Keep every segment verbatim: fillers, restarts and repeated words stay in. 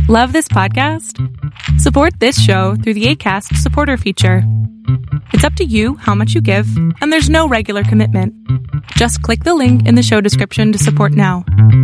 Love this podcast? Support this show through the Acast supporter feature. It's up to you how much you give, and there's no regular commitment. Just click the link in the show description to support now.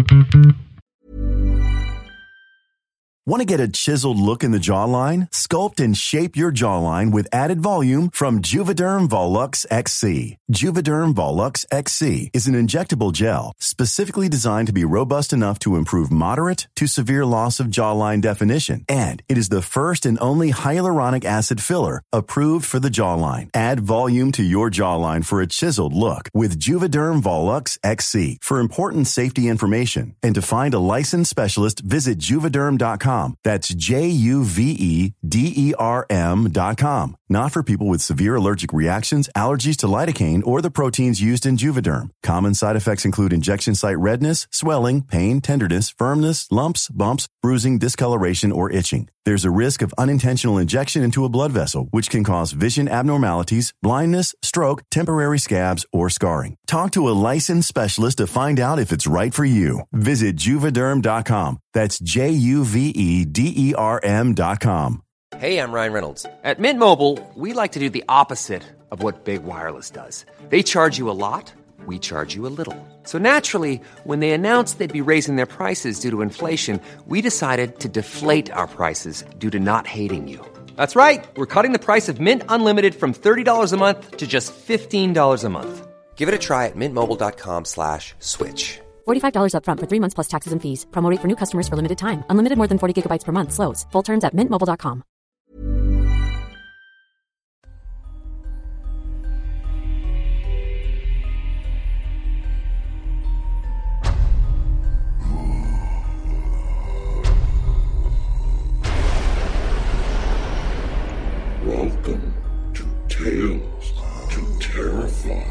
Want to get a chiseled look in the jawline? Sculpt and shape your jawline with added volume from Juvederm Volux X C. Juvederm Volux X C is an injectable gel specifically designed to be robust enough to improve moderate to severe loss of jawline definition. And it is the first and only hyaluronic acid filler approved for the jawline. Add volume to your jawline for a chiseled look with Juvederm Volux X C. For important safety information and to find a licensed specialist, visit juvederm dot com. That's J U V E D E R M dot com. Not for people with severe allergic reactions, allergies to lidocaine, or the proteins used in Juvederm. Common side effects include injection site redness, swelling, pain, tenderness, firmness, lumps, bumps, bruising, discoloration, or itching. There's a risk of unintentional injection into a blood vessel, which can cause vision abnormalities, blindness, stroke, temporary scabs, or scarring. Talk to a licensed specialist to find out if it's right for you. Visit Juvederm dot com. That's J U V E D E R M dot com. Hey, I'm Ryan Reynolds. At Mint Mobile, we like to do the opposite of what Big Wireless does. They charge you a lot, we charge you a little. So naturally, when they announced they'd be raising their prices due to inflation, we decided to deflate our prices due to not hating you. That's right. We're cutting the price of Mint Unlimited from thirty dollars a month to just fifteen dollars a month. Give it a try at mintmobile.com slash switch. forty-five dollars up front for three months plus taxes and fees. Promo rate for new customers for limited time. Unlimited more than forty gigabytes per month. Slows full terms at mint mobile dot com. Welcome to Tales to Terrify.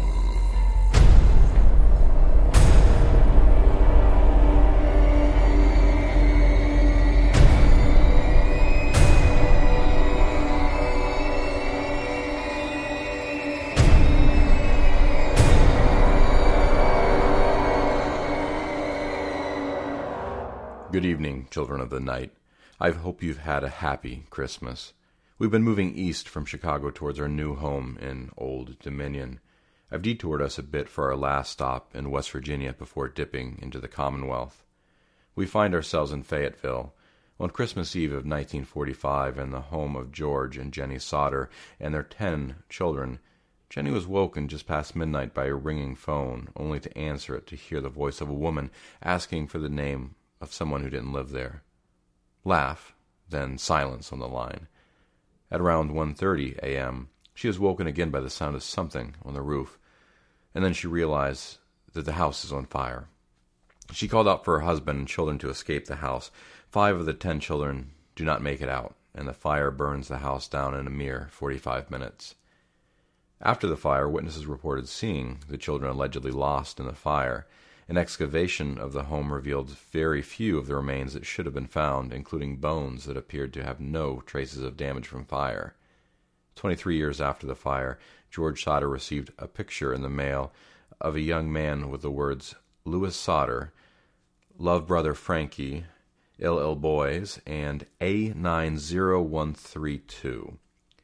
Good evening, children of the night. I hope you've had a happy Christmas. We've been moving east from Chicago towards our new home in Old Dominion. I've detoured us a bit for our last stop in West Virginia before dipping into the Commonwealth. We find ourselves in Fayetteville on Christmas Eve of nineteen forty-five in the home of George and Jenny Sauter and their ten children. Jenny was woken just past midnight by a ringing phone, only to answer it to hear the voice of a woman asking for the name of someone who didn't live there. Laugh, then silence on the line. At around one thirty a.m., she was woken again by the sound of something on the roof, and then she realized that the house is on fire. She called out for her husband and children to escape the house. Five of the ten children do not make it out, and the fire burns the house down in a mere forty-five minutes. After the fire, witnesses reported seeing the children allegedly lost in the fire. An excavation of the home revealed very few of the remains that should have been found, including bones that appeared to have no traces of damage from fire. Twenty-three years after the fire, George Sauter received a picture in the mail of a young man with the words, Louis Sauter, Love Brother Frankie, Ill Ill Boys, and A nine zero one three two.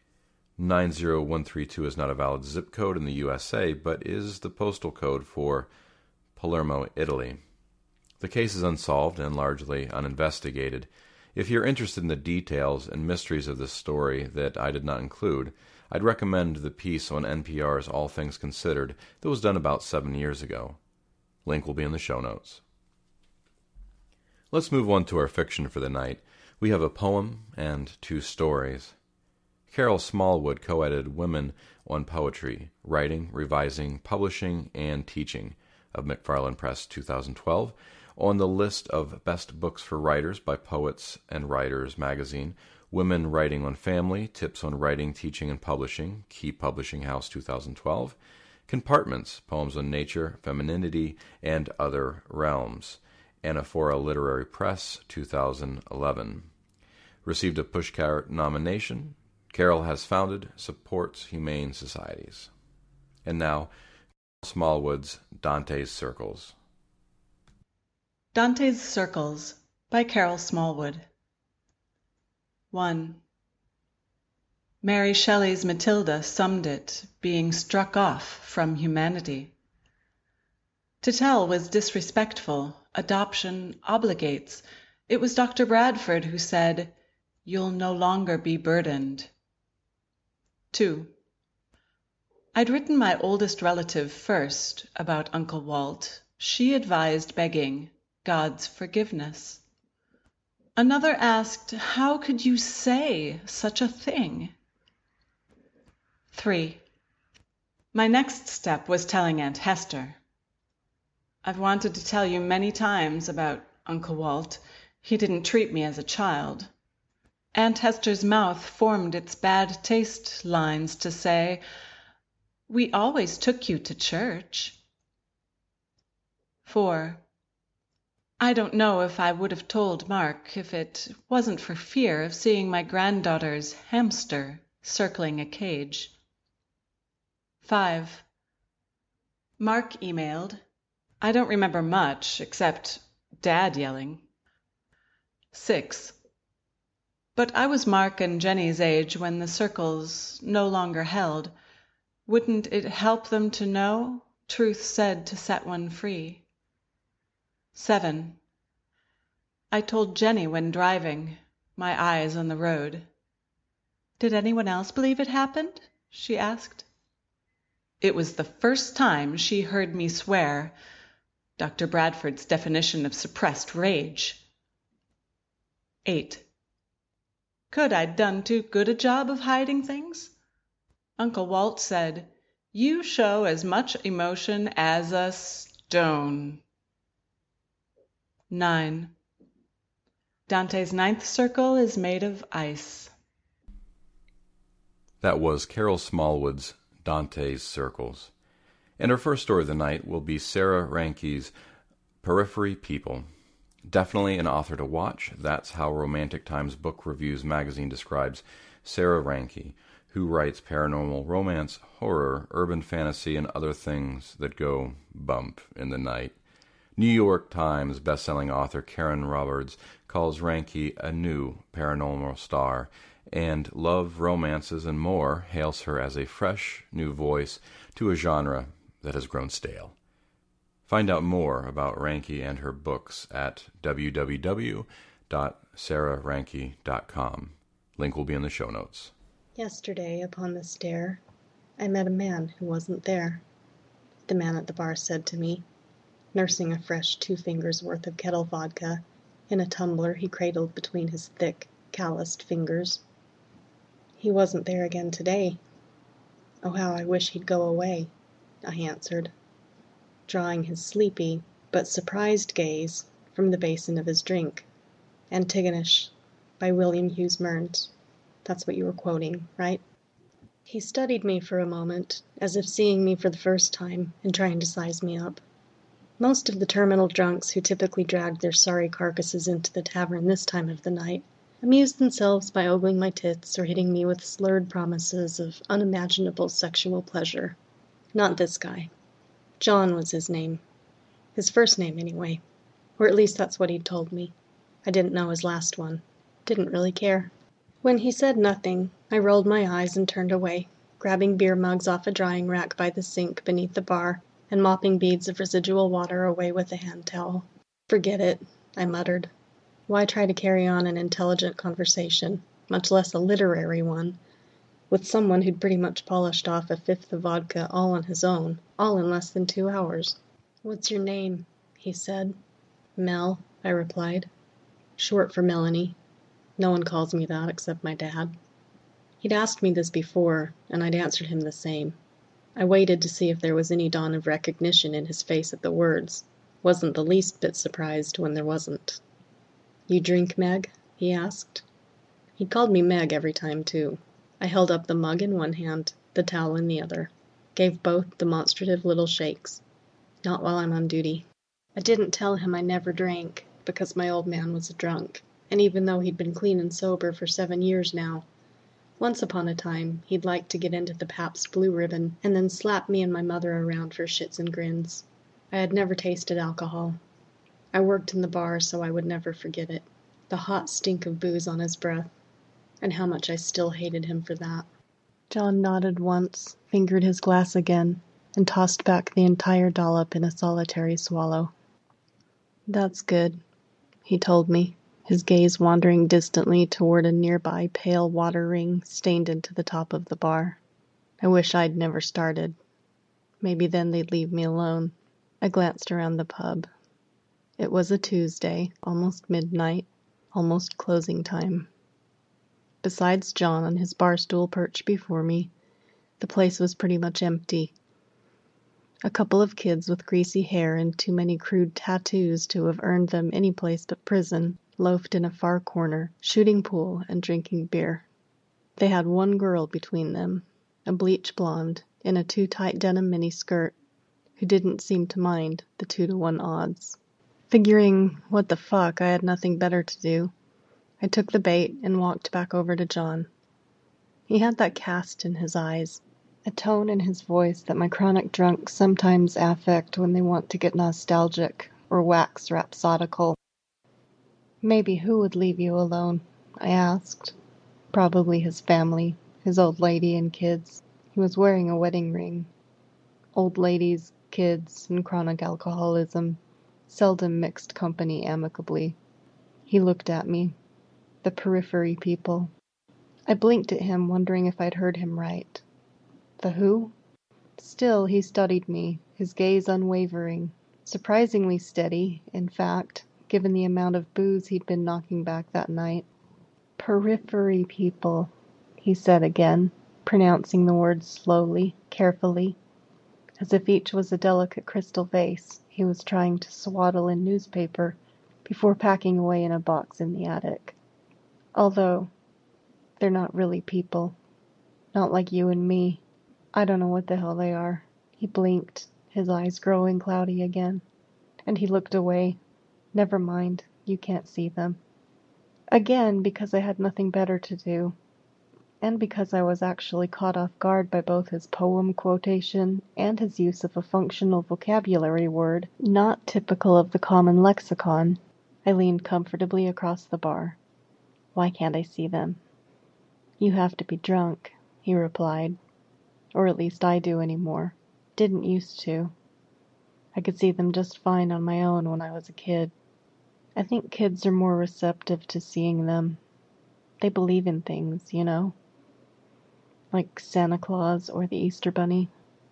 nine zero one three two is not a valid zip code in the U S A, but is the postal code for Palermo, Italy. The case is unsolved and largely uninvestigated. If you're interested in the details and mysteries of this story that I did not include, I'd recommend the piece on N P R's All Things Considered that was done about seven years ago. Link will be in the show notes. Let's move on to our fiction for the night. We have a poem and two stories. Carol Smallwood co-edited Women on Poetry, Writing, Revising, Publishing, and Teaching of McFarland Press two thousand twelve, on the list of best books for writers by Poets and Writers magazine, Women Writing on Family, Tips on Writing, Teaching, and Publishing, Key Publishing House two thousand twelve, Compartments, Poems on Nature, Femininity, and Other Realms, Anaphora Literary Press two thousand eleven. Received a Pushcart nomination. Carol has founded, supports humane societies. And now, Smallwood's Dante's Circles. Dante's Circles by Carol Smallwood. one. Mary Shelley's Matilda summed it, being struck off from humanity. To tell was disrespectful, adoption obligates. It was Doctor Bradford who said, "You'll no longer be burdened." two. I'd written my oldest relative first about Uncle Walt. She advised begging God's forgiveness. Another asked, "How could you say such a thing?" three. My next step was telling Aunt Hester. I've wanted to tell you many times about Uncle Walt. He didn't treat me as a child. Aunt Hester's mouth formed its bad taste lines to say, "We always took you to church." four. I don't know if I would have told Mark if it wasn't for fear of seeing my granddaughter's hamster circling a cage. five. Mark emailed. I don't remember much except Dad yelling. six. But I was Mark and Jenny's age when the circles no longer held. Wouldn't it help them to know truth said to set one free? seven. I told Jenny when driving, my eyes on the road. "Did anyone else believe it happened?" she asked. It was the first time she heard me swear, Doctor Bradford's definition of suppressed rage. eight. Could I'd done too good a job of hiding things? Uncle Walt said, "You show as much emotion as a stone." nine. Dante's ninth circle is made of ice. That was Carol Smallwood's Dante's Circles. And our first story of the night will be Sarah Ranke's Periphery People. Definitely an author to watch. That's how Romantic Times Book Reviews magazine describes Sarah Ranke, who writes paranormal romance, horror, urban fantasy, and other things that go bump in the night. New York Times bestselling author Karen Roberts calls Ranke a new paranormal star, and Love, Romances, and More hails her as a fresh new voice to a genre that has grown stale. Find out more about Ranke and her books at w w w dot sarah ranke dot com. Link will be in the show notes. Yesterday, upon the stair, I met a man who wasn't there. The man at the bar said to me, nursing a fresh two fingers' worth of kettle vodka in a tumbler he cradled between his thick, calloused fingers. "He wasn't there again today. Oh, how I wish he'd go away," I answered, drawing his sleepy but surprised gaze from the basin of his drink. Antigonish, by William Hughes Mearns. That's what you were quoting, right? He studied me for a moment, as if seeing me for the first time and trying to size me up. Most of the terminal drunks who typically dragged their sorry carcasses into the tavern this time of the night amused themselves by ogling my tits or hitting me with slurred promises of unimaginable sexual pleasure. Not this guy. John was his name. His first name, anyway. Or at least that's what he'd told me. I didn't know his last one. Didn't really care. When he said nothing, I rolled my eyes and turned away, grabbing beer mugs off a drying rack by the sink beneath the bar and mopping beads of residual water away with a hand towel. "Forget it," I muttered. Why try to carry on an intelligent conversation, much less a literary one, with someone who'd pretty much polished off a fifth of vodka all on his own, all in less than two hours? "What's your name?" he said. "Mel," I replied. "Short for Melanie. No one calls me that except my dad." He'd asked me this before, and I'd answered him the same. I waited to see if there was any dawn of recognition in his face at the words. Wasn't the least bit surprised when there wasn't. "You drink, Meg?" he asked. He'd called me Meg every time, too. I held up the mug in one hand, the towel in the other. Gave both demonstrative little shakes. "Not while I'm on duty." I didn't tell him I never drank, because my old man was a drunk, and even though he'd been clean and sober for seven years now, once upon a time he'd like to get into the Pabst Blue Ribbon and then slap me and my mother around for shits and grins. I had never tasted alcohol. I worked in the bar so I would never forget it. The hot stink of booze on his breath. and how much I still hated him for that. John nodded once, fingered his glass again, and tossed back the entire dollop in a solitary swallow. "That's good," he told me, his gaze wandering distantly toward a nearby pale water ring stained into the top of the bar. I wish I'd never started. Maybe then they'd leave me alone. I glanced around the pub. It was a Tuesday, almost midnight, almost closing time. Besides John on his bar stool perched before me, the place was pretty much empty. A couple of kids with greasy hair and too many crude tattoos to have earned them any place but prison loafed in a far corner, shooting pool and drinking beer. They had one girl between them, a bleach blonde, in a too-tight denim miniskirt, who didn't seem to mind the two-to-one odds. Figuring, what the fuck, I had nothing better to do, I took the bait and walked back over to John. He had that cast in his eyes, a tone in his voice that my chronic drunks sometimes affect when they want to get nostalgic or wax rhapsodical. "Maybe who would leave you alone?" I asked. Probably his family, his old lady and kids. He was wearing a wedding ring. Old ladies, kids, and chronic alcoholism seldom mixed company amicably. He looked at me. The periphery people. I blinked at him, wondering if I'd heard him right. The who? Still, he studied me, his gaze unwavering, surprisingly steady, in fact, given the amount of booze he'd been knocking back that night. Periphery people, he said again, pronouncing the words slowly, carefully, as if each was a delicate crystal vase he was trying to swaddle in newspaper before packing away in a box in the attic. Although, they're not really people. Not like you and me. I don't know what the hell they are. He blinked, his eyes growing cloudy again, and he looked away. Never mind, you can't see them. Again, because I had nothing better to do, and because I was actually caught off guard by both his poem quotation and his use of a functional vocabulary word not typical of the common lexicon, I leaned comfortably across the bar. "Why can't I see them?" "You have to be drunk," he replied. "Or at least I do anymore. Didn't used to. I could see them just fine on my own when I was a kid. I think kids are more receptive to seeing them. They believe in things, you know. Like Santa Claus or the Easter Bunny."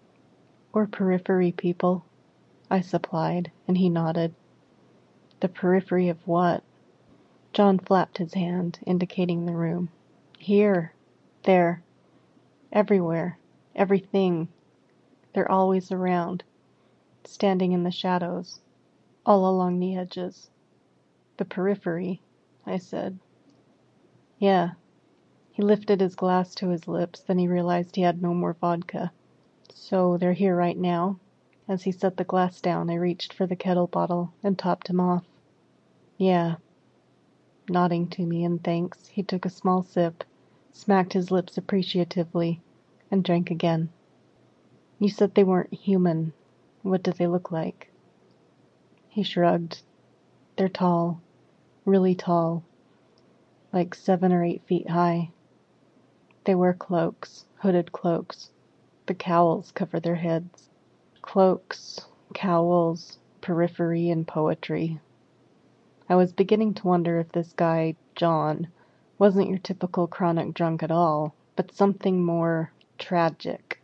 "Or periphery people," I supplied, and he nodded. "The periphery of what?" John flapped his hand, indicating the room. "Here. There. Everywhere. Everything. They're always around. Standing in the shadows. All along the edges." "The periphery," I said. "Yeah." He lifted his glass to his lips, then he realized he had no more vodka. "So they're here right now?" As he set the glass down, I reached for the kettle bottle and topped him off. "Yeah." Nodding to me in thanks, he took a small sip, smacked his lips appreciatively, and drank again. "You said they weren't human. What do they look like?" He shrugged. "They're tall. Really tall. Like seven or eight feet high. They wear cloaks, hooded cloaks. The cowls cover their heads. Cloaks, cowls, periphery, and poetry." I was beginning to wonder if this guy, John, wasn't your typical chronic drunk at all, but something more tragic.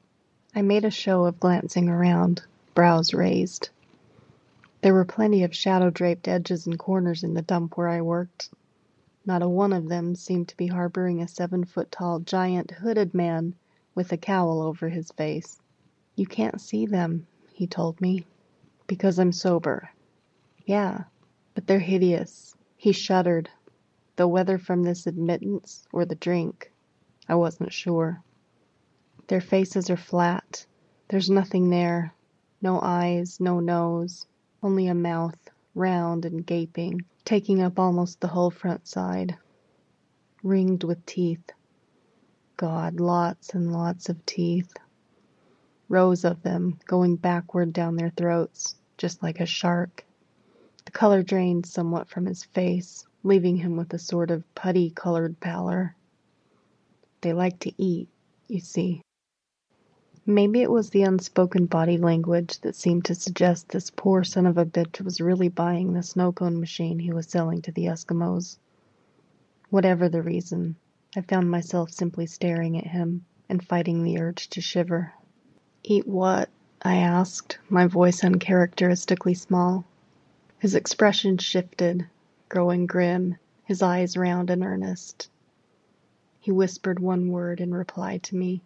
I made a show of glancing around, brows raised. There were plenty of shadow-draped edges and corners in the dump where I worked. Not a one of them seemed to be harboring a seven-foot-tall giant hooded man with a cowl over his face. "You can't see them," he told me, "because I'm sober." "Yeah, but they're hideous." He shuddered, though whether from this admittance or the drink, I wasn't sure. "Their faces are flat. There's nothing there. No eyes, no nose, only a mouth, round and gaping, taking up almost the whole front side. Ringed with teeth. God, lots and lots of teeth. Rows of them, going backward down their throats, just like a shark. The color drained somewhat from his face, leaving him with a sort of putty-colored pallor. They like to eat, you see. Maybe it was the unspoken body language that seemed to suggest this poor son of a bitch was really buying the snow cone machine he was selling to the Eskimos. Whatever the reason, I found myself simply staring at him and fighting the urge to shiver. "Eat what?" I asked, my voice uncharacteristically small. His expression shifted, growing grim, his eyes round and earnest. He whispered one word in reply to me.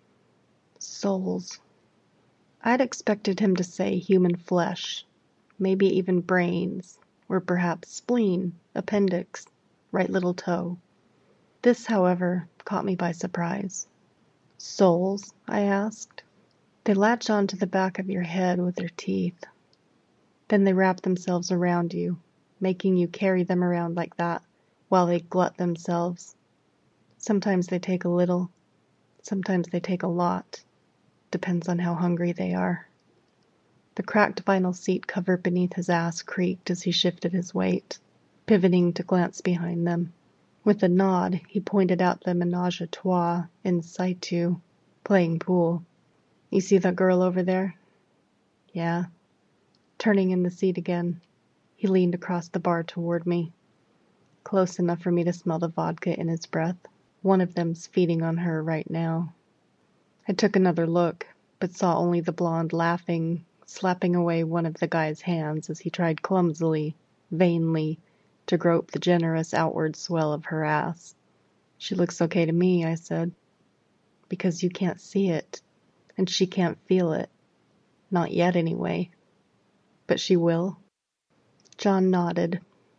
Souls. I'd expected him to say human flesh, maybe even brains, or perhaps spleen, appendix, right little toe. This, however, caught me by surprise. Souls? I asked. They latch onto the back of your head with their teeth. Then they wrap themselves around you, making you carry them around like that while they glut themselves. Sometimes they take a little, sometimes they take a lot. Depends on how hungry they are. The cracked vinyl seat cover beneath his ass creaked as he shifted his weight, pivoting to glance behind them. With a nod, he pointed out the menage a trois in situ, playing pool. You see that girl over there? Yeah. Turning in the seat again, he leaned across the bar toward me, close enough for me to smell the vodka in his breath. One of them's feeding on her right now. I took another look, but saw only the blonde laughing, slapping away one of the guy's hands as he tried clumsily, vainly, to grope the generous outward swell of her ass. She looks okay to me, I said. Because you can't see it, and she can't feel it. Not yet, anyway. But she will? John nodded.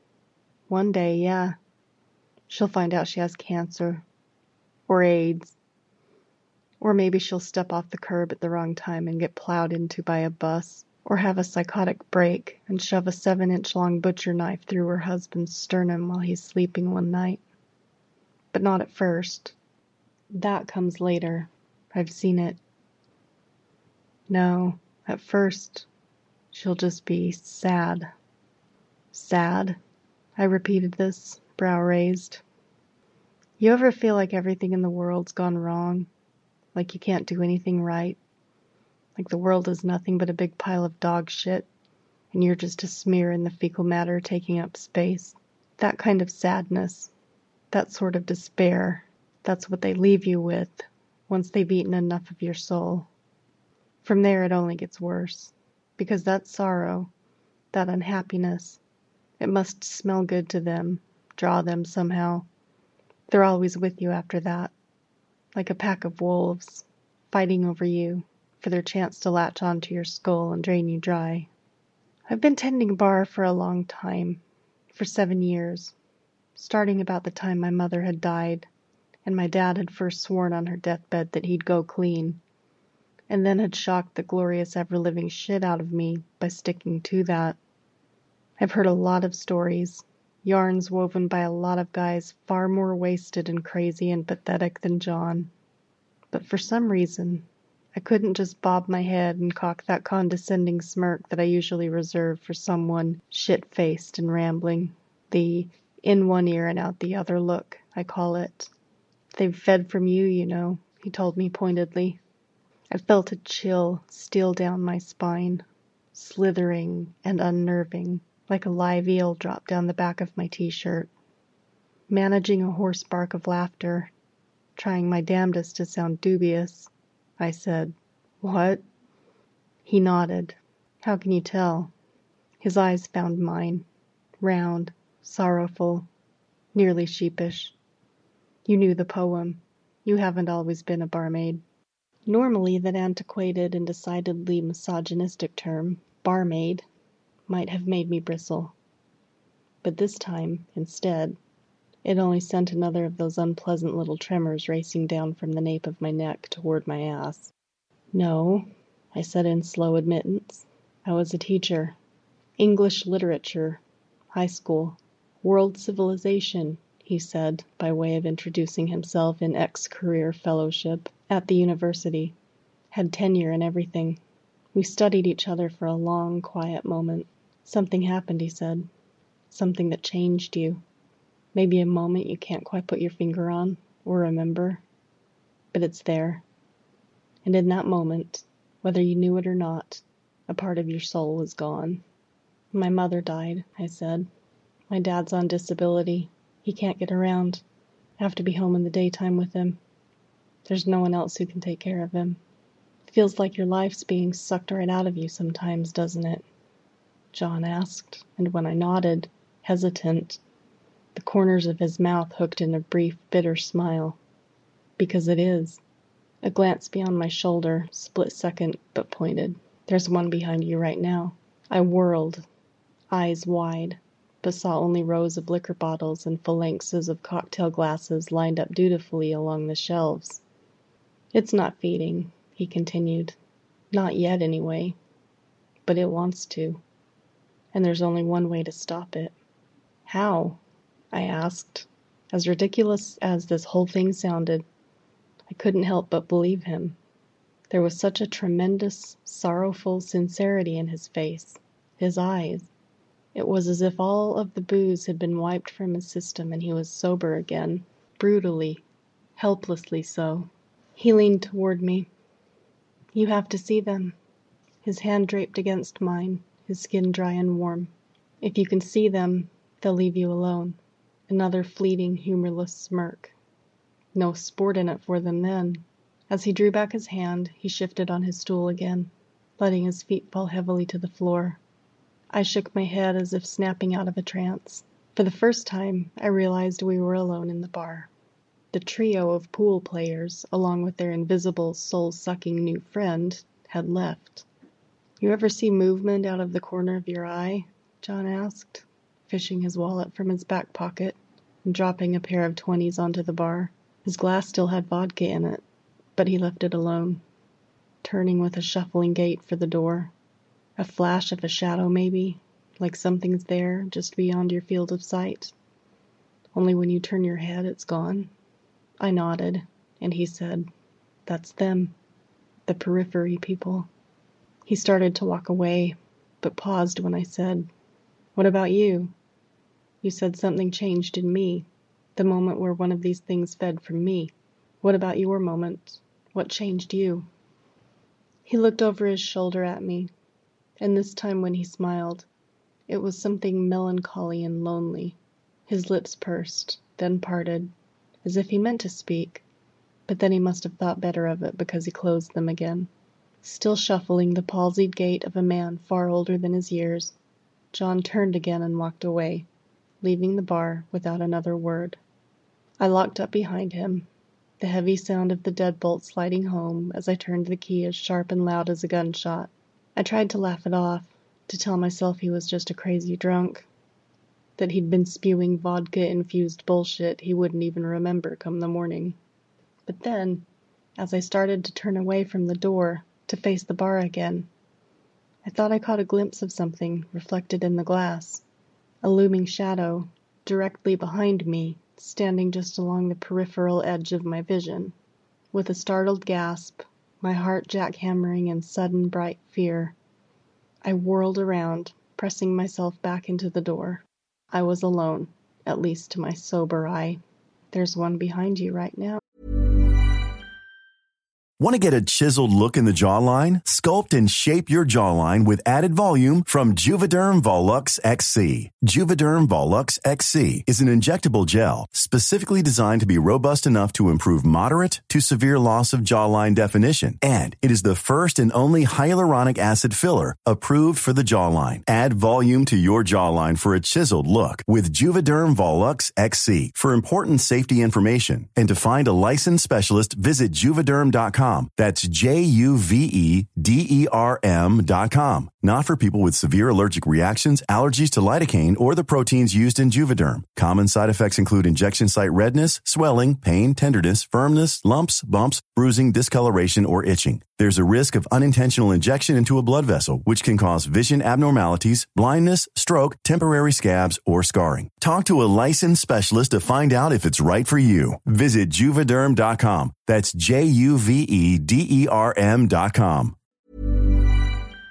One day, yeah. She'll find out she has cancer. Or AIDS. Or maybe she'll step off the curb at the wrong time and get plowed into by a bus. Or have a psychotic break and shove a seven-inch-long butcher knife through her husband's sternum while he's sleeping one night. But not at first. That comes later. I've seen it. No, at first, she'll just be sad. Sad? I repeated this, brow raised. You ever feel like everything in the world's gone wrong? Like you can't do anything right? Like the world is nothing but a big pile of dog shit, and you're just a smear in the fecal matter taking up space? That kind of sadness, that sort of despair, that's what they leave you with once they've eaten enough of your soul. From there it only gets worse, because that sorrow, that unhappiness, it must smell good to them, draw them somehow. They're always with you after that, like a pack of wolves, fighting over you for their chance to latch onto your skull and drain you dry. I've been tending bar for a long time, for seven years, starting about the time my mother had died, and my dad had first sworn on her deathbed that he'd go clean, and then had shocked the glorious ever-living shit out of me by sticking to that. I've heard a lot of stories, yarns woven by a lot of guys far more wasted and crazy and pathetic than John. But for some reason, I couldn't just bob my head and cock that condescending smirk that I usually reserve for someone shit-faced and rambling. The in one ear and out the other look, I call it. They've fed from you, you know, he told me pointedly. I felt a chill steal down my spine, slithering and unnerving, like a live eel drop down the back of my t-shirt. Managing a hoarse bark of laughter, trying my damnedest to sound dubious, I said, What? He nodded. How can you tell? His eyes found mine, round, sorrowful, nearly sheepish. You knew the poem. You haven't always been a barmaid. Normally that antiquated and decidedly misogynistic term, barmaid, might have made me bristle. But this time, instead, it only sent another of those unpleasant little tremors racing down from the nape of my neck toward my ass. No, I said in slow admittance. I was a teacher. English literature. High school. World civilization, he said, by way of introducing himself in ex-career fellowship at the university. Had tenure and everything. We studied each other for a long, quiet moment. Something happened, he said. Something that changed you. Maybe a moment you can't quite put your finger on or remember, but it's there. And in that moment, whether you knew it or not, a part of your soul was gone. My mother died, I said. My dad's on disability. He can't get around. I have to be home in the daytime with him. There's no one else who can take care of him. It feels like your life's being sucked right out of you sometimes, doesn't it? John asked, and when I nodded, hesitant, the corners of his mouth hooked in a brief, bitter smile. Because it is. A glance beyond my shoulder, split second, but pointed. There's one behind you right now. I whirled, eyes wide, but saw only rows of liquor bottles and phalanxes of cocktail glasses lined up dutifully along the shelves. It's not feeding, he continued. Not yet, anyway. But it wants to. And there's only one way to stop it. How? I asked. As ridiculous as this whole thing sounded, I couldn't help but believe him. There was such a tremendous, sorrowful sincerity in his face, his eyes. It was as if all of the booze had been wiped from his system and he was sober again, brutally, helplessly so. He leaned toward me. You have to see them. His hand draped against mine, his skin dry and warm. If you can see them, they'll leave you alone. Another fleeting, humorless smirk. No sport in it for them then. As he drew back his hand, he shifted on his stool again, letting his feet fall heavily to the floor. I shook my head as if snapping out of a trance. For the first time, I realized we were alone in the bar. The trio of pool players, along with their invisible, soul-sucking new friend, had left. You ever see movement out of the corner of your eye? John asked, fishing his wallet from his back pocket and dropping a pair of twenties onto the bar. His glass still had vodka in it, but he left it alone, turning with a shuffling gait for the door. A flash of a shadow, maybe, like something's there just beyond your field of sight. Only when you turn your head, it's gone. I nodded, and he said, That's them, the periphery people. He started to walk away, but paused when I said, What about you? You said something changed in me, the moment where one of these things fed from me. What about your moment? What changed you? He looked over his shoulder at me, and this time when he smiled, it was something melancholy and lonely. His lips pursed, then parted, as if he meant to speak, but then he must have thought better of it because he closed them again. Still shuffling the palsied gait of a man far older than his years, John turned again and walked away, leaving the bar without another word. I locked up behind him, the heavy sound of the deadbolt sliding home as I turned the key as sharp and loud as a gunshot. I tried to laugh it off, to tell myself he was just a crazy drunk, that he'd been spewing vodka-infused bullshit he wouldn't even remember come the morning. But then, as I started to turn away from the door, to face the bar again, I thought I caught a glimpse of something reflected in the glass, a looming shadow, directly behind me, standing just along the peripheral edge of my vision. With a startled gasp, my heart jackhammering in sudden bright fear, I whirled around, pressing myself back into the door. I was alone, at least to my sober eye. There's one behind you right now. Want to get a chiseled look in the jawline? Sculpt and shape your jawline with added volume from Juvederm Volux X C. Juvederm Volux X C is an injectable gel specifically designed to be robust enough to improve moderate to severe loss of jawline definition. And it is the first and only hyaluronic acid filler approved for the jawline. Add volume to your jawline for a chiseled look with Juvederm Volux X C. For important safety information and to find a licensed specialist, visit juvederm dot com. That's J U V E D E R M dot com. Not for people with severe allergic reactions, allergies to lidocaine, or the proteins used in Juvederm. Common side effects include injection site redness, swelling, pain, tenderness, firmness, lumps, bumps, bruising, discoloration, or itching. There's a risk of unintentional injection into a blood vessel, which can cause vision abnormalities, blindness, stroke, temporary scabs, or scarring. Talk to a licensed specialist to find out if it's right for you. Visit Juvederm dot com. That's J U V E D E R M dot com.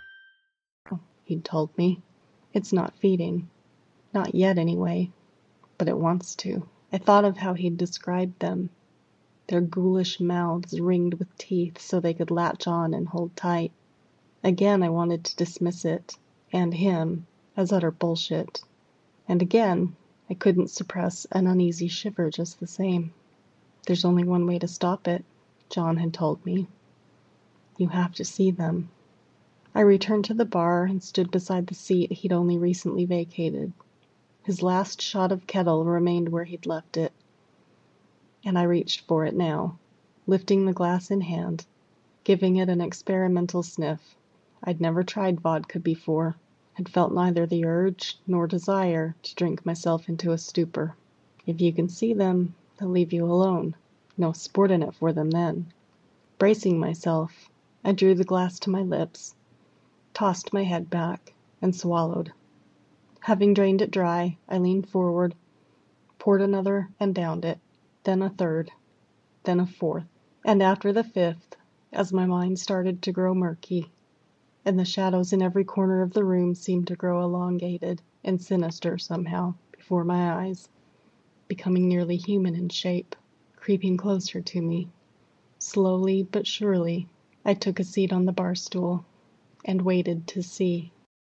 He'd told me. It's not feeding. Not yet, anyway. but it wants to. I thought of how he'd described them, their ghoulish mouths ringed with teeth so they could latch on and hold tight. Again I wanted to dismiss it, and him, as utter bullshit. And again, I couldn't suppress an uneasy shiver just the same. There's only one way to stop it, John had told me. You have to see them. I returned to the bar and stood beside the seat he'd only recently vacated. His last shot of Kettle remained where he'd left it, and I reached for it now, lifting the glass in hand, giving it an experimental sniff. I'd never tried vodka before, had felt neither the urge nor desire to drink myself into a stupor. If you can see them, they'll leave you alone. No sport in it for them then. Bracing myself, I drew the glass to my lips, tossed my head back, and swallowed. Having drained it dry, I leaned forward, poured another and downed it, then a third, then a fourth, and after the fifth, as my mind started to grow murky, and the shadows in every corner of the room seemed to grow elongated and sinister somehow before my eyes, becoming nearly human in shape, creeping closer to me. Slowly but surely, I took a seat on the bar stool and waited to see.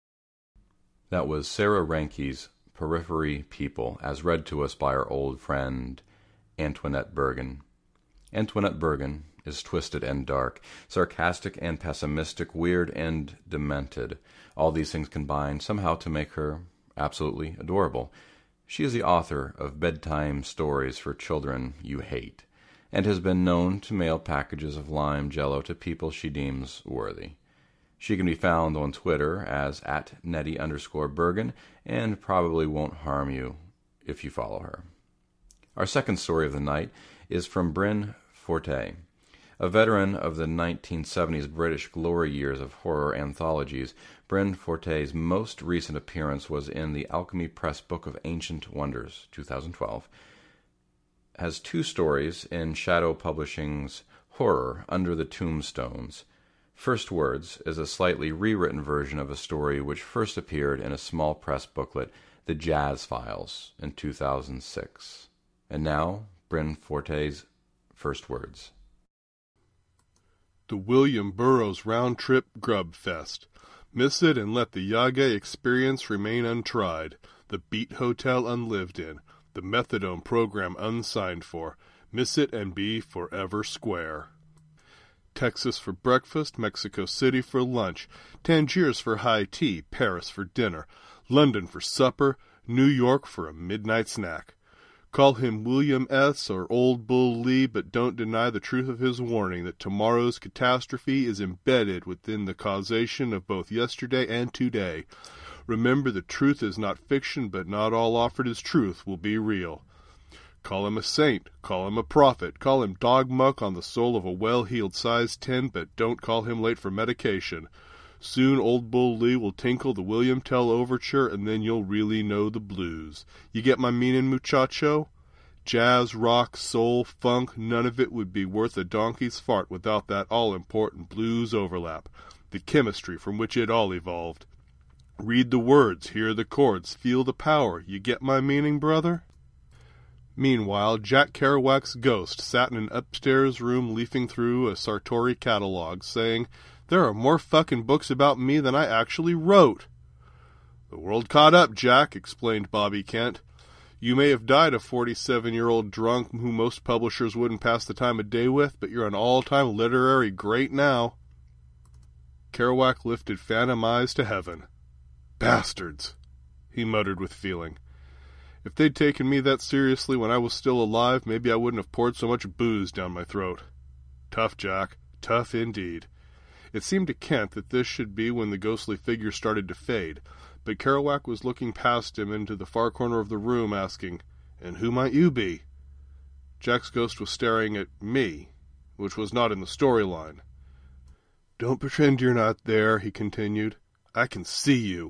That was Sarah Ranke's Periphery People, as read to us by our old friend Antoinette Bergen. Antoinette Bergen is twisted and dark, sarcastic and pessimistic, weird and demented. All these things combine somehow to make her absolutely adorable. She is the author of Bedtime Stories for Children You Hate, and has been known to mail packages of lime jello to people she deems worthy. She can be found on Twitter as at Nettie underscore Bergen, and probably won't harm you if you follow her. Our second story of the night is from Bryn Forte. A veteran of the nineteen seventies British glory years of horror anthologies, Bryn Forte's most recent appearance was in the Alchemy Press Book of Ancient Wonders, two thousand twelve, has two stories in Shadow Publishing's Horror Under the Tombstones. First Words is a slightly rewritten version of a story which first appeared in a small press booklet, The Jazz Files, in two thousand six. And now, Bryn Forte's First Words. The William Burroughs Round Trip Grub Fest. Miss it and let the Yage experience remain untried. The Beat Hotel unlived in. The Methadone program unsigned for. Miss it and be forever square. Texas for breakfast, Mexico City for lunch, Tangiers for high tea, Paris for dinner, London for supper, New York for a midnight snack. Call him William S. or Old Bull Lee, but don't deny the truth of his warning that tomorrow's catastrophe is embedded within the causation of both yesterday and today. Remember, the truth is not fiction, but not all offered as truth will be real. Call him a saint, call him a prophet, call him dog muck on the sole of a well-heeled size ten, but don't call him late for medication. Soon Old Bull Lee will tinkle the William Tell overture, and then you'll really know the blues. You get my meaning, muchacho? Jazz, rock, soul, funk, none of it would be worth a donkey's fart without that all-important blues overlap, the chemistry from which it all evolved. Read the words, hear the chords, feel the power. You get my meaning, brother? Meanwhile, Jack Kerouac's ghost sat in an upstairs room leafing through a Sartori catalog, saying, "There are more fucking books about me than I actually wrote." "The world caught up, Jack," explained Bobby Kent. "You may have died a forty-seven-year-old drunk who most publishers wouldn't pass the time of day with, but you're an all-time literary great now." Kerouac lifted phantom eyes to heaven. "Bastards," he muttered with feeling. "If they'd taken me that seriously when I was still alive, maybe I wouldn't have poured so much booze down my throat." Tough, Jack. Tough indeed. It seemed to Kent that this should be when the ghostly figure started to fade, but Kerouac was looking past him into the far corner of the room, asking, "And who might you be?" Jack's ghost was staring at me, which was not in the storyline. "Don't pretend you're not there," he continued. "I can see you."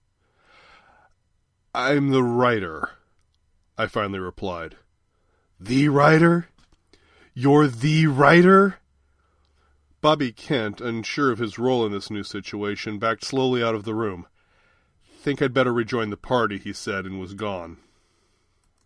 "I'm the writer," I finally replied. "The writer? You're the writer?" Bobby Kent, unsure of his role in this new situation, backed slowly out of the room. "Think I'd better rejoin the party," he said, and was gone.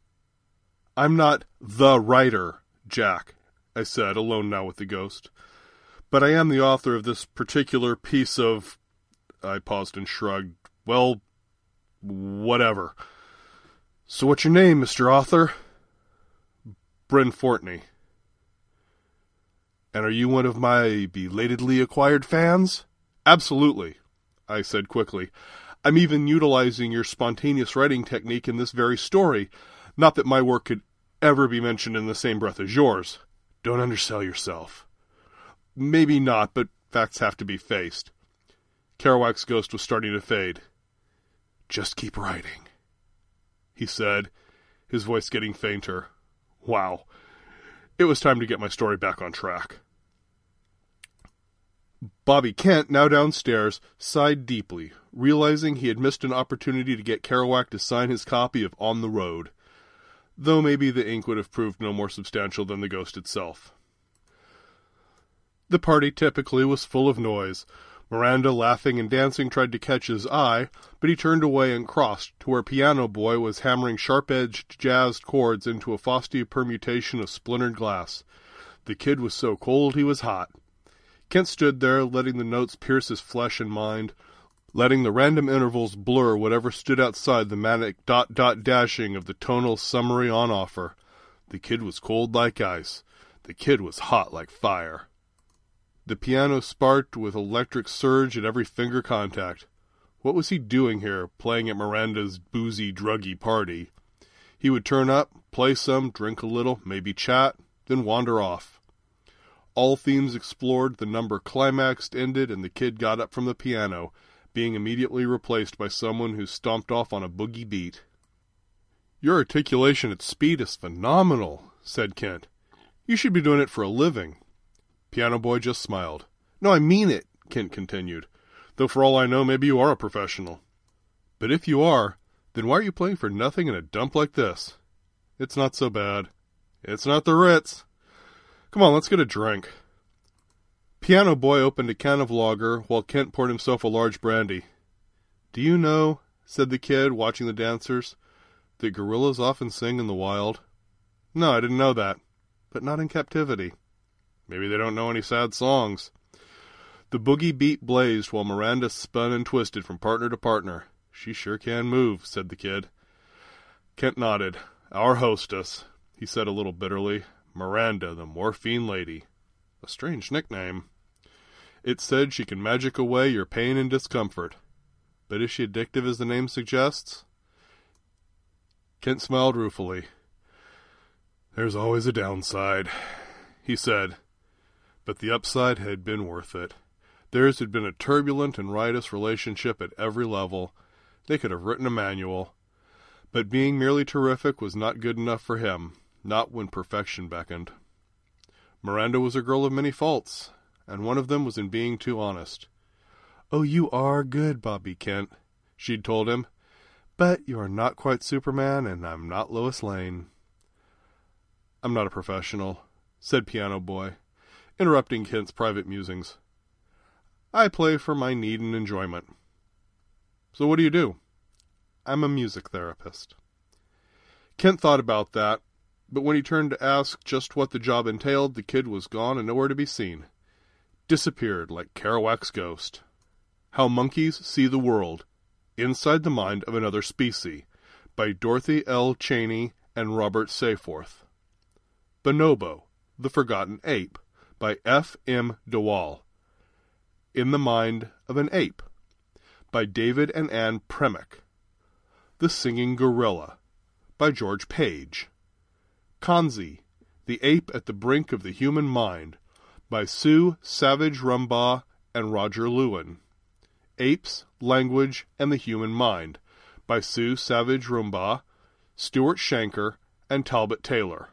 I'm not the writer, Jack, I said, alone now with the ghost. But I am the author of this particular piece of... I paused and shrugged. Well, whatever. So what's your name, Mister Author? Bryn Fortney. And are you one of my belatedly acquired fans? Absolutely, I said quickly. I'm even utilizing your spontaneous writing technique in this very story. Not that my work could ever be mentioned in the same breath as yours. Don't undersell yourself. Maybe not, but facts have to be faced. Kerouac's ghost was starting to fade. Just keep writing, he said, his voice getting fainter. Wow. It was time to get my story back on track. Bobby Kent, now downstairs, sighed deeply, realizing he had missed an opportunity to get Kerouac to sign his copy of On the Road, though maybe the ink would have proved no more substantial than the ghost itself. The party typically was full of noise. Miranda, laughing and dancing, tried to catch his eye, but he turned away and crossed to where Piano Boy was hammering sharp-edged, jazzed chords into a frosty permutation of splintered glass. The kid was so cold he was hot. Kent stood there, letting the notes pierce his flesh and mind, letting the random intervals blur whatever stood outside the manic dot-dot dashing of the tonal summary on offer. The kid was cold like ice. The kid was hot like fire. The piano sparked with electric surge at every finger contact. What was he doing here, playing at Miranda's boozy, druggy party? He would turn up, play some, drink a little, maybe chat, then wander off. All themes explored, the number climaxed, ended, and the kid got up from the piano, being immediately replaced by someone who stomped off on a boogie beat. Your articulation at speed is phenomenal, said Kent. You should be doing it for a living. Piano Boy just smiled. No, I mean it, Kent continued. Though for all I know, maybe you are a professional. But if you are, then why are you playing for nothing in a dump like this? It's not so bad. It's not the Ritz. Come on, let's get a drink. Piano Boy opened a can of lager, while Kent poured himself a large brandy. Do you know, said the kid, watching the dancers, that gorillas often sing in the wild? No, I didn't know that, but not in captivity. Maybe they don't know any sad songs. The boogie beat blazed while Miranda spun and twisted from partner to partner. She sure can move, said the kid. Kent nodded. Our hostess, he said a little bitterly. Miranda, the morphine lady. A strange nickname. It said she can magic away your pain and discomfort. But is she addictive as the name suggests? Kent smiled ruefully. There's always a downside, he said. But the upside had been worth it. Theirs had been a turbulent and riotous relationship at every level. They could have written a manual. But being merely terrific was not good enough for him, not when perfection beckoned. Miranda was a girl of many faults, and one of them was in being too honest. Oh, you are good, Bobby Kent, she'd told him. But you are not quite Superman, and I'm not Lois Lane. I'm not a professional, said Piano Boy, interrupting Kent's private musings. I play for my need and enjoyment. So what do you do? I'm a music therapist. Kent thought about that, but when he turned to ask just what the job entailed, the kid was gone and nowhere to be seen. Disappeared like Kerouac's ghost. How Monkeys See the World, Inside the Mind of Another Species, by Dorothy L. Cheney and Robert Seaforth. Bonobo, The Forgotten Ape, by F. M. DeWall. In the Mind of an Ape, by David and Ann Premick. The Singing Gorilla, by George Page. Kanzi, The Ape at the Brink of the Human Mind, by Sue Savage Rumbaugh and Roger Lewin. Apes, Language, and the Human Mind, by Sue Savage Rumbaugh, Stuart Shanker, and Talbot Taylor.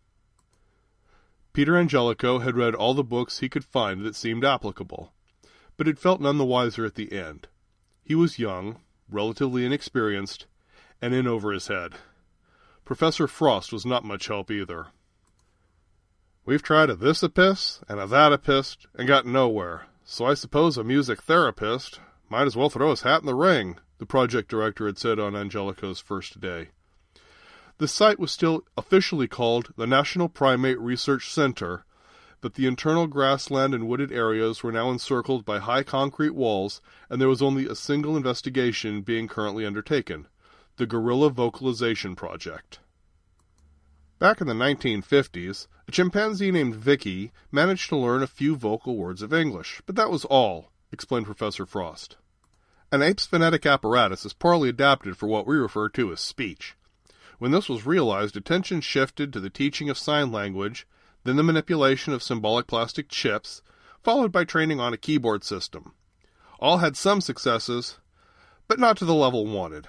Peter Angelico had read all the books he could find that seemed applicable, but had felt none the wiser at the end. He was young, relatively inexperienced, and in over his head. Professor Frost was not much help either. We've tried a this-a-pist and a that-a-pist and got nowhere, so I suppose a music therapist might as well throw his hat in the ring, the project director had said on Angelico's first day. The site was still officially called the National Primate Research Center, but the internal grassland and wooded areas were now encircled by high concrete walls, and there was only a single investigation being currently undertaken, the Gorilla Vocalization Project. Back in the nineteen fifties, a chimpanzee named Vicky managed to learn a few vocal words of English, but that was all, explained Professor Frost. An ape's phonetic apparatus is poorly adapted for what we refer to as speech. When this was realized, attention shifted to the teaching of sign language, then the manipulation of symbolic plastic chips, followed by training on a keyboard system. All had some successes, but not to the level wanted.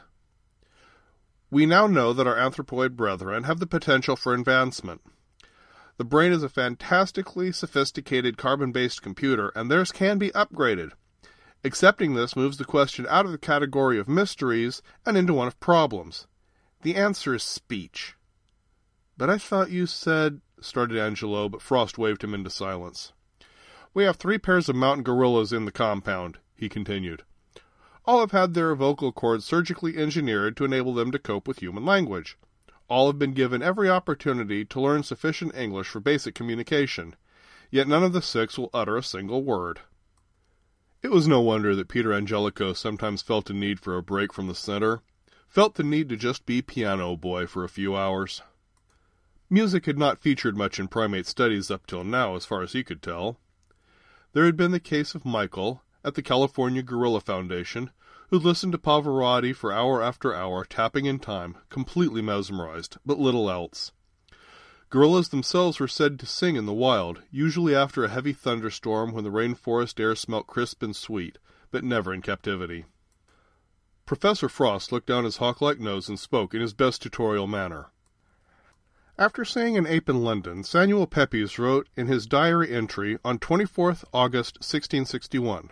We now know that our anthropoid brethren have the potential for advancement. The brain is a fantastically sophisticated carbon-based computer, and theirs can be upgraded. Accepting this moves the question out of the category of mysteries and into one of problems. The answer is speech. But I thought you said, started Angelo, but Frost waved him into silence. We have three pairs of mountain gorillas in the compound, he continued. All have had their vocal cords surgically engineered to enable them to cope with human language. All have been given every opportunity to learn sufficient English for basic communication, yet none of the six will utter a single word. It was no wonder that Peter Angelico sometimes felt a need for a break from the center, felt the need to just be piano boy for a few hours. Music had not featured much in primate studies up till now, as far as he could tell. There had been the case of Michael, at the California Gorilla Foundation, who listened to Pavarotti for hour after hour, tapping in time, completely mesmerized, but little else. Gorillas themselves were said to sing in the wild, usually after a heavy thunderstorm when the rainforest air smelt crisp and sweet, but never in captivity. Professor Frost looked down his hawk-like nose and spoke in his best tutorial manner. After seeing an ape in London, Samuel Pepys wrote in his diary entry on twenty-fourth August sixteen sixty-one,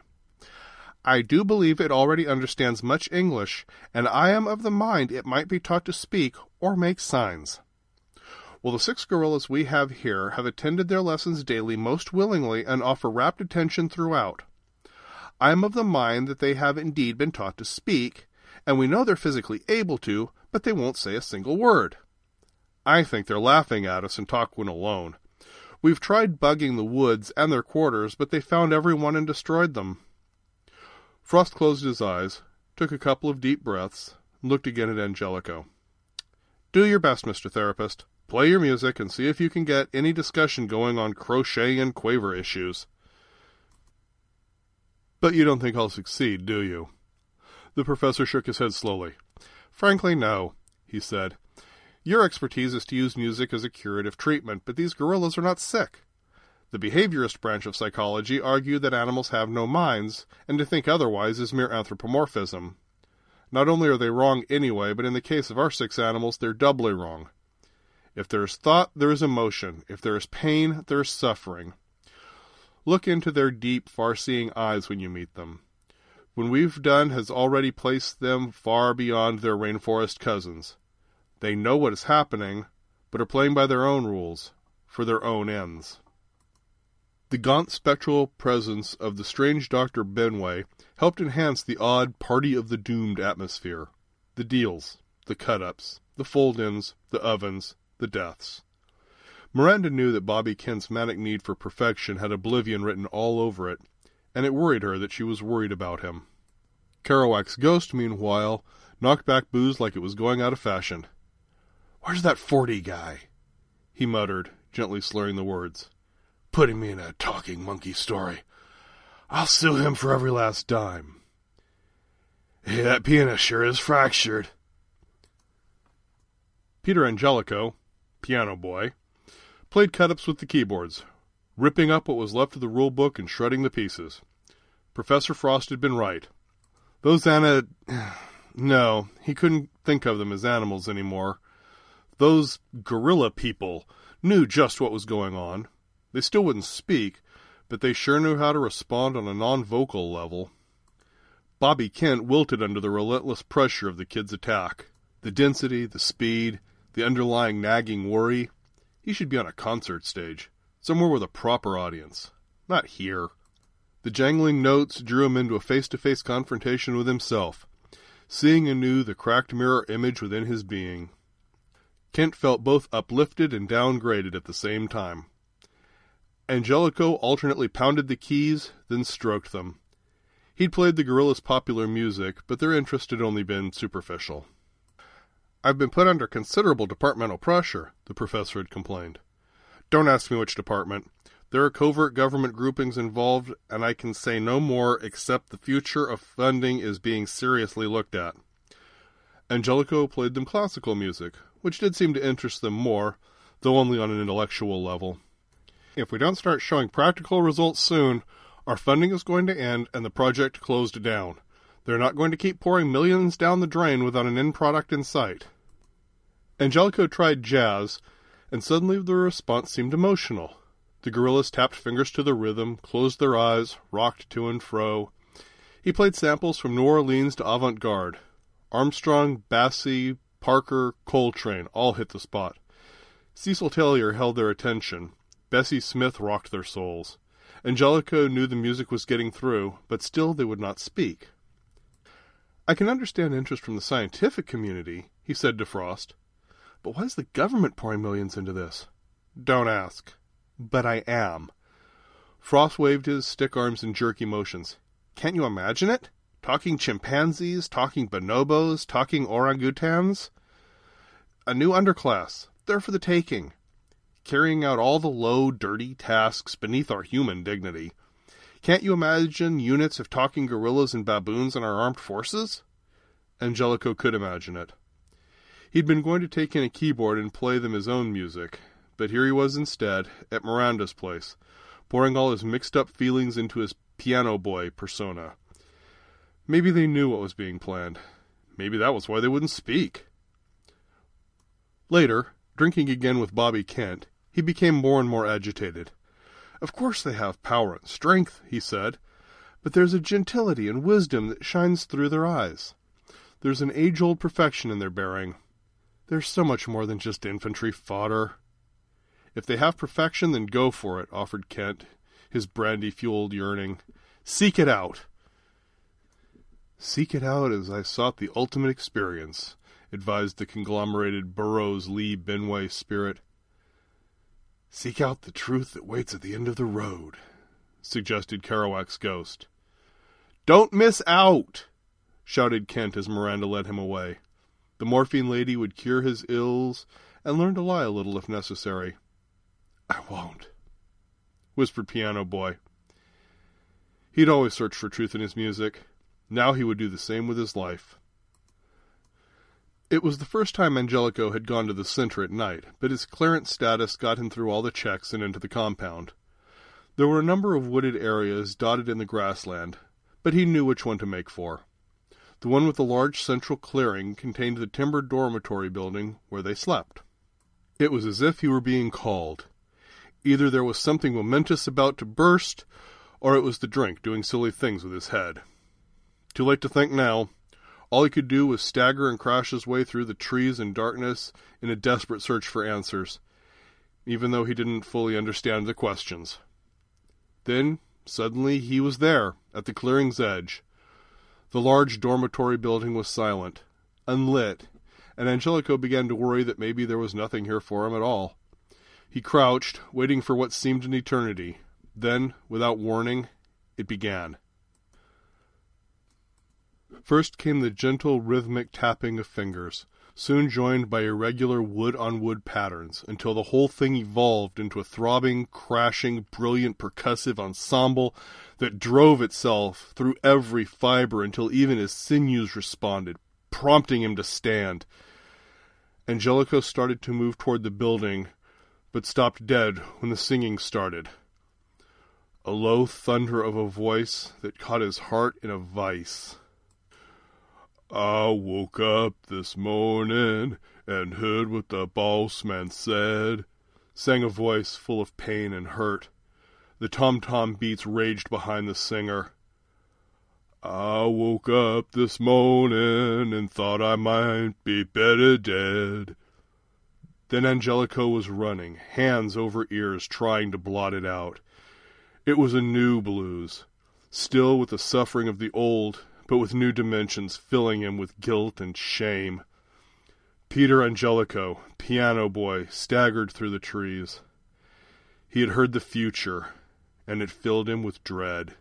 I do believe it already understands much English, and I am of the mind it might be taught to speak or make signs. Well, the six gorillas we have here have attended their lessons daily most willingly and offer rapt attention throughout. I am of the mind that they have indeed been taught to speak, and we know they're physically able to, but they won't say a single word. I think they're laughing at us and talk when alone. We've tried bugging the woods and their quarters, but they found everyone and destroyed them. Frost closed his eyes, took a couple of deep breaths, and looked again at Angelico. Do your best, Mister Therapist. Play your music and see if you can get any discussion going on crochet and quaver issues. But you don't think I'll succeed, do you? The professor shook his head slowly. Frankly, no, he said. Your expertise is to use music as a curative treatment, but these gorillas are not sick. The behaviorist branch of psychology argue that animals have no minds, and to think otherwise is mere anthropomorphism. Not only are they wrong anyway, but in the case of our six animals, they're doubly wrong. If there is thought, there is emotion. If there is pain, there is suffering. Look into their deep, far-seeing eyes when you meet them. What we've done has already placed them far beyond their rainforest cousins. They know what is happening, but are playing by their own rules, for their own ends. The gaunt spectral presence of the strange Doctor Benway helped enhance the odd party of the doomed atmosphere. The deals, the cut-ups, the fold-ins, the ovens, the deaths. Miranda knew that Bobby Kent's manic need for perfection had oblivion written all over it, and it worried her that she was worried about him. Kerouac's ghost, meanwhile, knocked back booze like it was going out of fashion. "Where's that forty guy?" he muttered, gently slurring the words. "Putting me in a talking monkey story. I'll sue him for every last dime. Hey, that piano sure is fractured." Peter Angelico, piano boy, played cut-ups with the keyboards, ripping up what was left of the rule book and shredding the pieces. Professor Frost had been right. Those ana... No, he couldn't think of them as animals anymore. Those gorilla people knew just what was going on. They still wouldn't speak, but they sure knew how to respond on a non-vocal level. Bobby Kent wilted under the relentless pressure of the kid's attack. The density, the speed, the underlying nagging worry. He should be on a concert stage, somewhere with a proper audience. Not here. The jangling notes drew him into a face-to-face confrontation with himself, seeing anew the cracked mirror image within his being. Kent felt both uplifted and downgraded at the same time. Angelico alternately pounded the keys, then stroked them. He'd played the Gorillaz' popular music, but their interest had only been superficial. "I've been put under considerable departmental pressure," the professor had complained. "Don't ask me which department. There are covert government groupings involved, and I can say no more except the future of funding is being seriously looked at." Angelico played them classical music, which did seem to interest them more, though only on an intellectual level. "If we don't start showing practical results soon, our funding is going to end and the project closed down. They're not going to keep pouring millions down the drain without an end product in sight." Angelico tried jazz, and suddenly the response seemed emotional. The Gorillaz tapped fingers to the rhythm, closed their eyes, rocked to and fro. He played samples from New Orleans to avant-garde. Armstrong, Bassey, Parker, Coltrane all hit the spot. Cecil Taylor held their attention. Bessie Smith rocked their souls. Angelico knew the music was getting through, but still they would not speak. "I can understand interest from the scientific community," he said to Frost. "But why is the government pouring millions into this?" "Don't ask." "But I am." Frost waved his stick arms in jerky motions. "Can't you imagine it? Talking chimpanzees, talking bonobos, talking orangutans. A new underclass, there for the taking, carrying out all the low, dirty tasks beneath our human dignity. Can't you imagine units of talking gorillas and baboons in our armed forces?" Angelico could imagine it. He'd been going to take in a keyboard and play them his own music, but here he was instead, at Miranda's place, pouring all his mixed-up feelings into his piano boy persona. Maybe they knew what was being planned. Maybe that was why they wouldn't speak. Later, drinking again with Bobby Kent, he became more and more agitated. "Of course they have power and strength," he said, "but there's a gentility and wisdom that shines through their eyes. There's an age-old perfection in their bearing. They're so much more than just infantry fodder." "If they have perfection, then go for it," offered Kent, his brandy-fueled yearning. "Seek it out." "Seek it out as I sought the ultimate experience," advised the conglomerated Burroughs Lee Benway spirit. "Seek out the truth that waits at the end of the road," suggested Kerouac's ghost. "Don't miss out!" shouted Kent as Miranda led him away. The morphine lady would cure his ills and learn to lie a little if necessary. "I won't," whispered Piano Boy. He'd always searched for truth in his music. Now he would do the same with his life. It was the first time Angelico had gone to the center at night, but his clearance status got him through all the checks and into the compound. There were a number of wooded areas dotted in the grassland, but he knew which one to make for. The one with the large central clearing contained the timbered dormitory building where they slept. It was as if he were being called. Either there was something momentous about to burst, or it was the drink doing silly things with his head. Too late to think now. All he could do was stagger and crash his way through the trees and darkness in a desperate search for answers, even though he didn't fully understand the questions. Then, suddenly, he was there, at the clearing's edge. The large dormitory building was silent, unlit, and Angelico began to worry that maybe there was nothing here for him at all. He crouched, waiting for what seemed an eternity. Then, without warning, it began. First came the gentle, rhythmic tapping of fingers, soon joined by irregular wood-on-wood patterns, until the whole thing evolved into a throbbing, crashing, brilliant percussive ensemble that drove itself through every fiber until even his sinews responded, prompting him to stand. Angelico started to move toward the building, but stopped dead when the singing started. A low thunder of a voice that caught his heart in a vice. "I woke up this morning and heard what the boss man said," sang a voice full of pain and hurt. The tom-tom beats raged behind the singer. "I woke up this morning and thought I might be better dead." Then Angelico was running, hands over ears, trying to blot it out. It was a new blues, still with the suffering of the old, but with new dimensions filling him with guilt and shame. Peter Angelico, piano boy, staggered through the trees. He had heard the future, and it filled him with dread.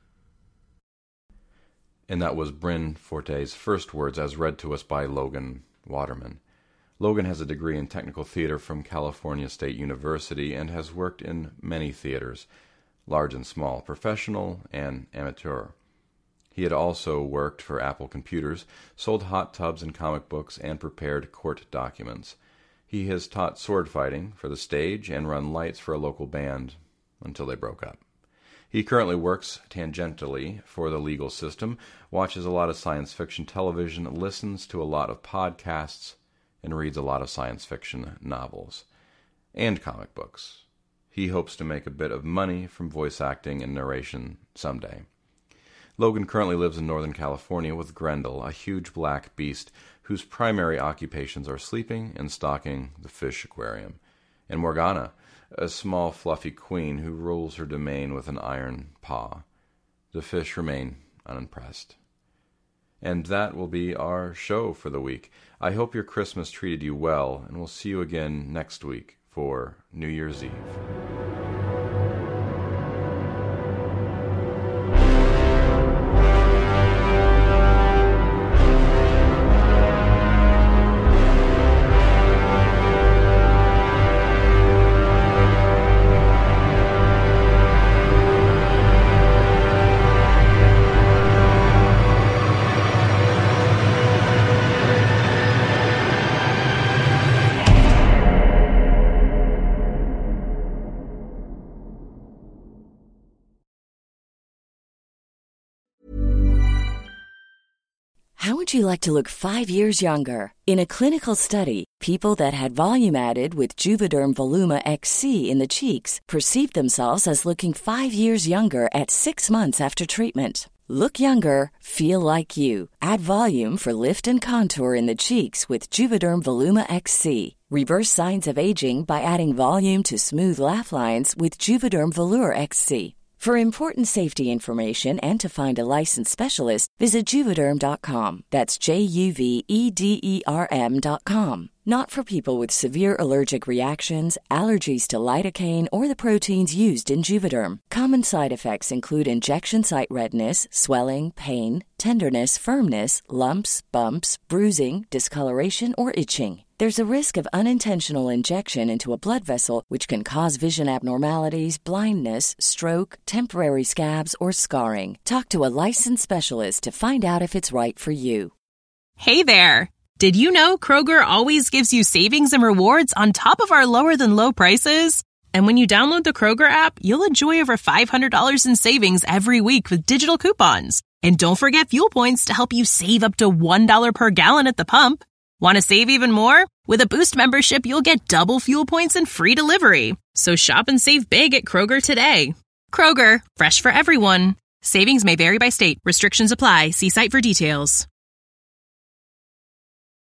And that was Bryn Forte's first words as read to us by Logan Waterman. Logan has a degree in technical theater from California State University and has worked in many theaters, large and small, professional and amateur. He had also worked for Apple Computers, sold hot tubs and comic books, and prepared court documents. He has taught sword fighting for the stage and run lights for a local band until they broke up. He currently works tangentially for the legal system, watches a lot of science fiction television, listens to a lot of podcasts, and reads a lot of science fiction novels and comic books. He hopes to make a bit of money from voice acting and narration someday. Logan currently lives in Northern California with Grendel, a huge black beast whose primary occupations are sleeping and stocking the fish aquarium, and Morgana, a small fluffy queen who rules her domain with an iron paw. The fish remain unimpressed. And that will be our show for the week. I hope your Christmas treated you well, and we'll see you again next week for New Year's Eve. How would you like to look five years younger? In a clinical study, people that had volume added with Juvederm Voluma X C in the cheeks perceived themselves as looking five years younger at six months after treatment. Look younger, feel like you. Add volume for lift and contour in the cheeks with Juvederm Voluma X C. Reverse signs of aging by adding volume to smooth laugh lines with Juvederm Volure X C. For important safety information and to find a licensed specialist, visit Juvederm dot com. That's J U V E D E R M dot com. Not for people with severe allergic reactions, allergies to lidocaine, or the proteins used in Juvederm. Common side effects include injection site redness, swelling, pain, tenderness, firmness, lumps, bumps, bruising, discoloration, or itching. There's a risk of unintentional injection into a blood vessel, which can cause vision abnormalities, blindness, stroke, temporary scabs, or scarring. Talk to a licensed specialist to find out if it's right for you. Hey there! Did you know Kroger always gives you savings and rewards on top of our lower-than-low prices? And when you download the Kroger app, you'll enjoy over five hundred dollars in savings every week with digital coupons. And don't forget fuel points to help you save up to one dollar per gallon at the pump. Want to save even more? With a Boost membership, you'll get double fuel points and free delivery. So shop and save big at Kroger today. Kroger, fresh for everyone. Savings may vary by state. Restrictions apply. See site for details.